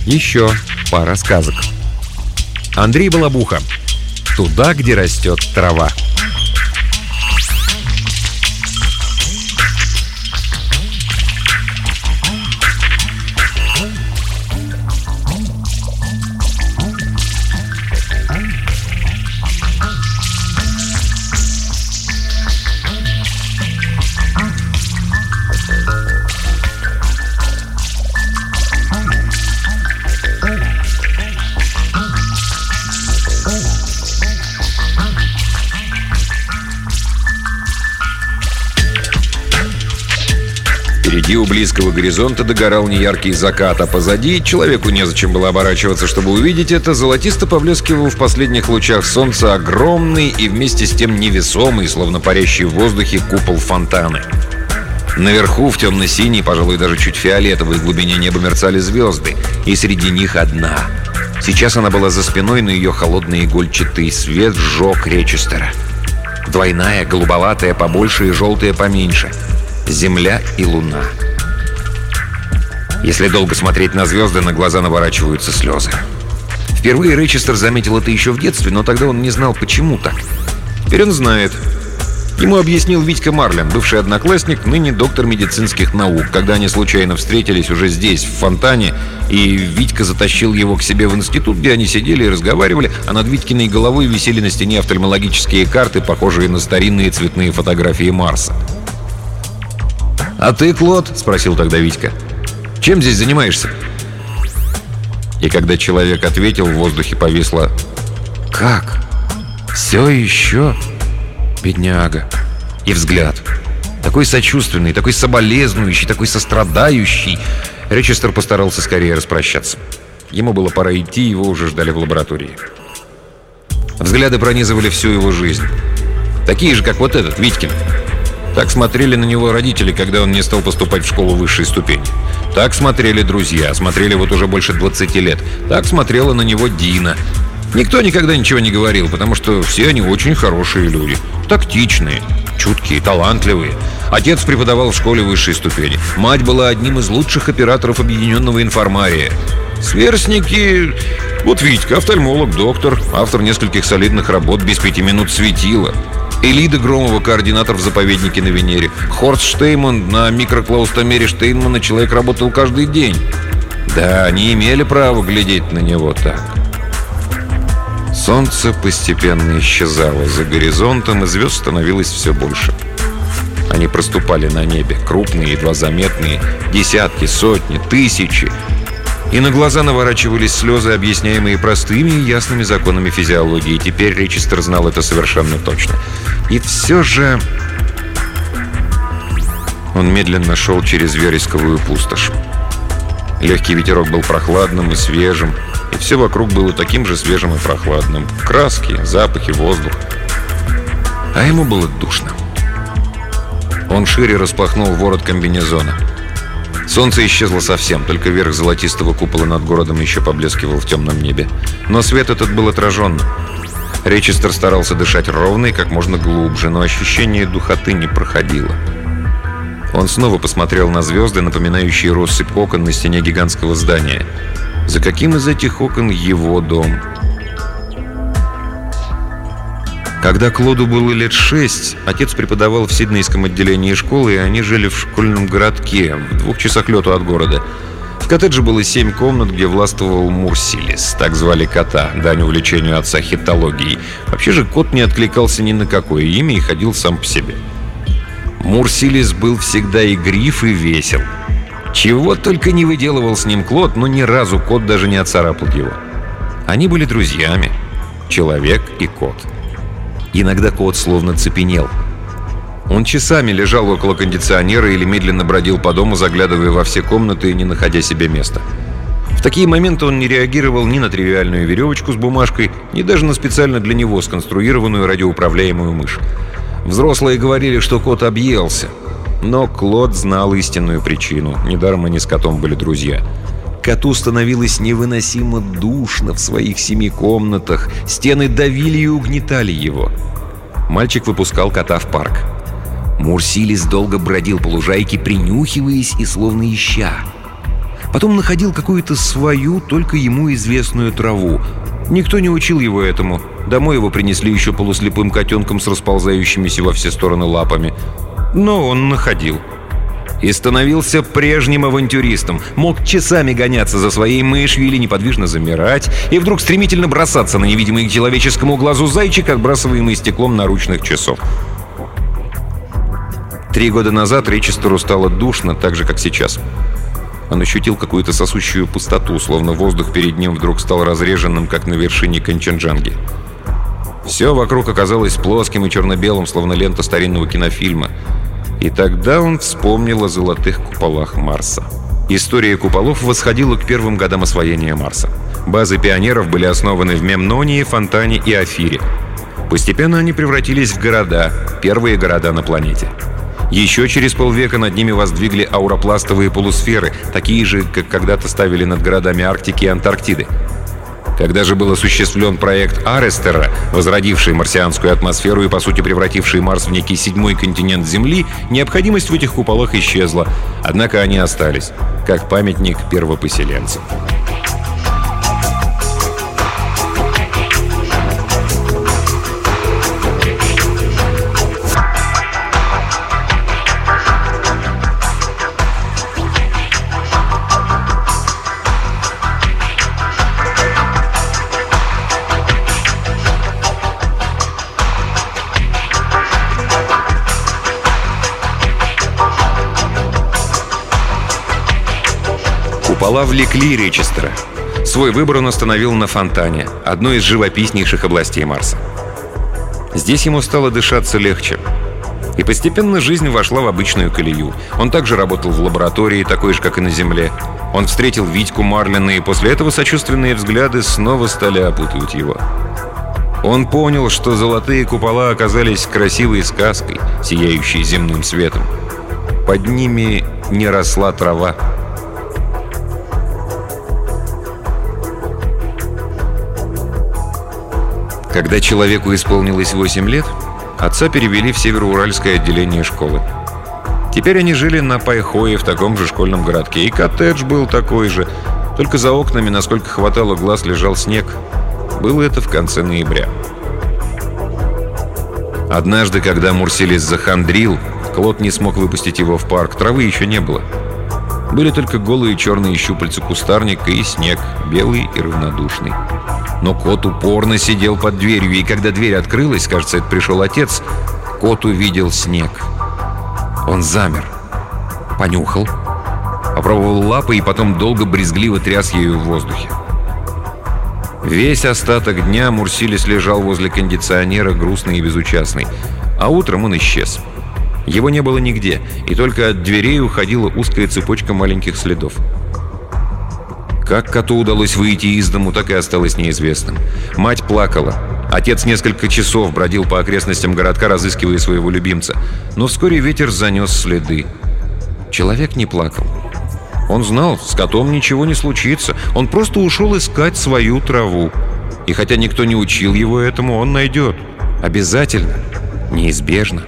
Еще пара сказок. Андрей Балабуха. «Туда, где растет трава». Впереди у близкого горизонта догорал неяркий закат, а позади человеку незачем было оборачиваться, чтобы увидеть это. Золотисто поблескивал в последних лучах солнца огромный и вместе с тем невесомый, словно парящий в воздухе, купол фонтана. Наверху, в темно-синей, пожалуй, даже чуть фиолетовой глубине неба мерцали звезды, и среди них одна. Сейчас она была за спиной, но ее холодный игольчатый свет сжег Речестера. Двойная, голубоватая побольше и желтая поменьше. Земля и луна. Если долго смотреть на звезды, на глаза наворачиваются слезы. Впервые Речестер заметил это еще в детстве, но тогда он не знал, почему так. Теперь он знает. Ему объяснил Витька Марлин, бывший одноклассник, ныне доктор медицинских наук, когда они случайно встретились уже здесь, в фонтане, и Витька затащил его к себе в институт, где они сидели и разговаривали, а над Витькиной головой висели на стене офтальмологические карты, похожие на старинные цветные фотографии Марса. «А ты, Клод?» — спросил тогда Витька. «Чем здесь занимаешься?» И когда человек ответил, в воздухе повисло: «Как? Все еще? Бедняга!» И взгляд. Такой сочувственный, такой соболезнующий, такой сострадающий. Речестер постарался скорее распрощаться. Ему было пора идти, его уже ждали в лаборатории. Взгляды пронизывали всю его жизнь. Такие же, как вот этот, Витькин. Так смотрели на него родители, когда он не стал поступать в школу высшей ступени. Так смотрели друзья, смотрели вот уже больше 20 лет. Так смотрела на него Дина. Никто никогда ничего не говорил, потому что все они очень хорошие люди. Тактичные, чуткие, талантливые. Отец преподавал в школе высшей ступени. Мать была одним из лучших операторов объединенного информария. Сверстники... Вот Витька, офтальмолог, доктор, автор нескольких солидных работ, без 5 минут светила. Элида Громова, координатор в заповеднике на Венере. Хорст Штейнман, на микроклаустомере Штейнмана человек работал каждый день. Да, они имели право глядеть на него так. Солнце постепенно исчезало за горизонтом, и звезд становилось все больше. Они проступали на небе, крупные, едва заметные, десятки, сотни, тысячи. И на глаза наворачивались слезы, объясняемые простыми и ясными законами физиологии. Теперь Речестер знал это совершенно точно. И все же... Он медленно шел через вересковую пустошь. Легкий ветерок был прохладным и свежим, и все вокруг было таким же свежим и прохладным. Краски, запахи, воздух. А ему было душно. Он шире распахнул ворот комбинезона. Солнце исчезло совсем, только верх золотистого купола над городом еще поблескивал в темном небе. Но свет этот был отраженным. Речестер старался дышать ровно и как можно глубже, но ощущение духоты не проходило. Он снова посмотрел на звезды, напоминающие россыпь окон на стене гигантского здания. За каким из этих окон его дом? Когда Клоду было лет 6, отец преподавал в Сиднейском отделении школы, и они жили в школьном городке, в 2 часах лету от города. В коттедже было 7 комнат, где властвовал Мурсилис, так звали кота, дань увлечению отца хитологией. Вообще же кот не откликался ни на какое имя и ходил сам по себе. Мурсилис был всегда игрив и весел. Чего только не выделывал с ним Клод, но ни разу кот даже не оцарапал его. Они были друзьями, человек и кот. Иногда кот словно цепенел. Он часами лежал около кондиционера или медленно бродил по дому, заглядывая во все комнаты и не находя себе места. В такие моменты он не реагировал ни на тривиальную веревочку с бумажкой, ни даже на специально для него сконструированную радиоуправляемую мышь. Взрослые говорили, что кот объелся. Но Клод знал истинную причину. Недаром они с котом были друзья. Коту становилось невыносимо душно в своих 7 комнатах. Стены давили и угнетали его. Мальчик выпускал кота в парк. Мурсилис долго бродил по лужайке, принюхиваясь и словно ища. Потом находил какую-то свою, только ему известную траву. Никто не учил его этому. Домой его принесли еще полуслепым котенком с расползающимися во все стороны лапами. Но он находил. И становился прежним авантюристом. Мог часами гоняться за своей мышью или неподвижно замирать, и вдруг стремительно бросаться на невидимый к человеческому глазу зайчик, отбрасываемый стеклом наручных часов. 3 года назад Ричестеру стало душно, так же, как сейчас. Он ощутил какую-то сосущую пустоту, словно воздух перед ним вдруг стал разреженным, как на вершине Канченджанги. Все вокруг оказалось плоским и черно-белым, словно лента старинного кинофильма. И тогда он вспомнил о золотых куполах Марса. История куполов восходила к первым годам освоения Марса. Базы пионеров были основаны в Мемнонии, Фонтане и Афире. Постепенно они превратились в города, первые города на планете. Еще через полвека над ними воздвигли ауропластовые полусферы, такие же, как когда-то ставили над городами Арктики и Антарктиды. Когда же был осуществлен проект Арестера, возродивший марсианскую атмосферу и, по сути, превративший Марс в некий 7-й континент Земли, необходимость в этих куполах исчезла. Однако они остались, как памятник первопоселенцам. Купола влекли Ричестера. Свой выбор он остановил на Фонтане, одной из живописнейших областей Марса. Здесь ему стало дышаться легче. И постепенно жизнь вошла в обычную колею. Он также работал в лаборатории, такой же, как и на Земле. Он встретил Витьку Марлина, и после этого сочувственные взгляды снова стали опутывать его. Он понял, что золотые купола оказались красивой сказкой, сияющей земным светом. Под ними не росла трава. Когда человеку исполнилось 8 лет, отца перевели в североуральское отделение школы. Теперь они жили на Пайхое в таком же школьном городке, и коттедж был такой же, только за окнами, насколько хватало глаз, лежал снег. Было это в конце ноября. Однажды, когда Мурсилис захандрил, Клод не смог выпустить его в парк, травы еще не было. Были только голые черные щупальца кустарника и снег, белый и равнодушный. Но кот упорно сидел под дверью, и когда дверь открылась, кажется, это пришел отец, кот увидел снег. Он замер, понюхал, попробовал лапой и потом долго брезгливо тряс ею в воздухе. Весь остаток дня Мурсилис лежал возле кондиционера, грустный и безучастный, а утром он исчез. Его не было нигде, и только от дверей уходила узкая цепочка маленьких следов. Как коту удалось выйти из дому, так и осталось неизвестным. Мать плакала. Отец несколько часов бродил по окрестностям городка, разыскивая своего любимца. Но вскоре ветер занес следы. Человек не плакал. Он знал, с котом ничего не случится. Он просто ушел искать свою траву. И хотя никто не учил его этому, он найдет. Обязательно. Неизбежно.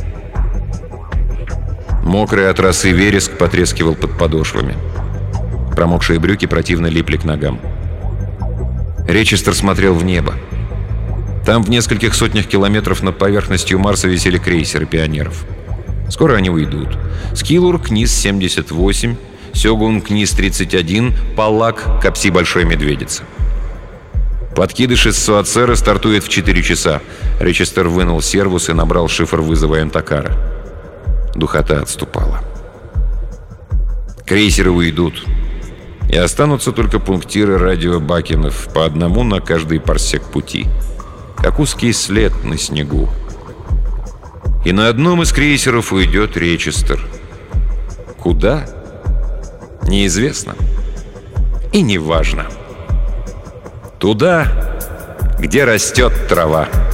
Мокрый от росы вереск потрескивал под подошвами. Промокшие брюки противно липли к ногам. Ричестер смотрел в небо. Там в нескольких сотнях километров над поверхностью Марса висели крейсеры пионеров. Скоро они уйдут. Скилур, Книс-78, Сёгун, Книс-31, Паллак, Капси Большой Медведицы. Подкидыш из Суацера стартует в 4 часа. Ричестер вынул сервус и набрал шифр вызова Энтакара. Духота отступала. Крейсеры уйдут. И останутся только пунктиры радиобакенов, по одному на каждый парсек пути. Как узкий след на снегу. И на одном из крейсеров уйдет Ричестер. Куда? Неизвестно. И неважно. Туда, где растет трава.